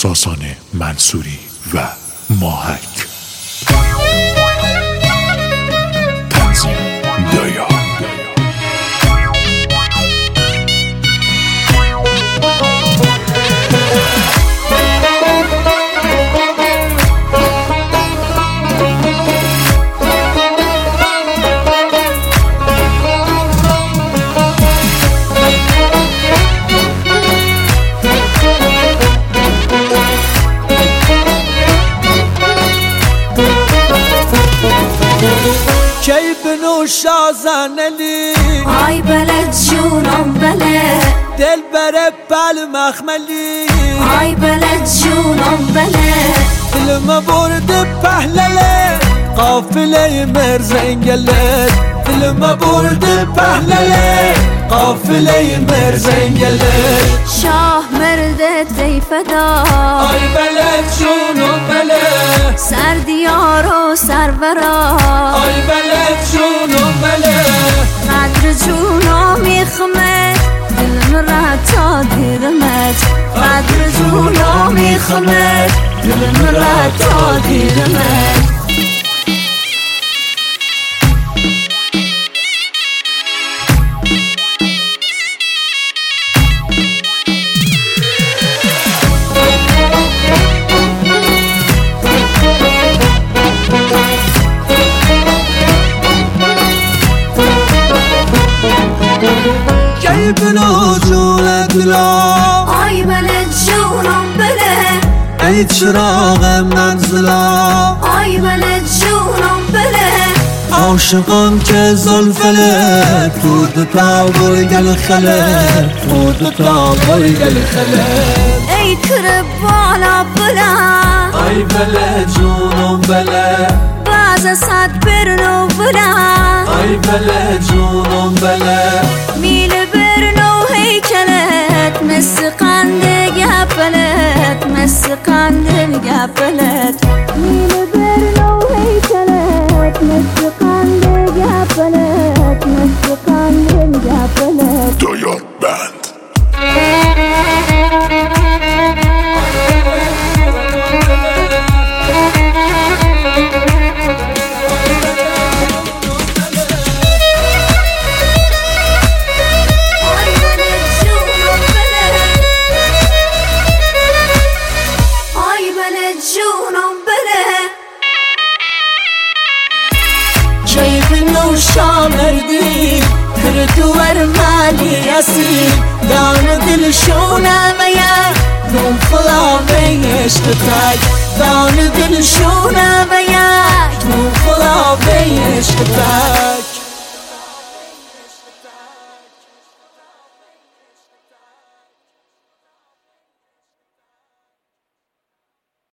ساسان منصوری و ماهک. تنظیم دایا. کی بنوش آزانلی آی بلد جونم بلد دل بره بل مخملی آی بلد جونم بلد دلم برد پهلله قافله مرزنگله دلم برد پهلله قافله مرزنگله شاه مرده دی فدا آی بلد جونم بلد سر دیار و سرورا آی بلد جونم بلد قدر جونم میخمد دلم را تا دیدمت قدر جونم میخمد دلم را تا دیدمت کی بنو جون دلم آی بلد جونم بلد ای چراغ منزلم آی بلد جونم بلد عاشقان که زلفله تو دوتا گل خله تو دوتا گل خله ای کر بالا بلند آی بله جونم بله باز صد برنو بلند آی بله جونم بله میل برنو هیکلت مثل قنده گپلت مثل قنده گپلت میل برنو هیکلت مثل قنده گپلت مثل قنده گپلت دایا بند. کی بنو شامردی کردور مالی اسی دان دل شونم یا نم خلا به عشق تای دان دل شونم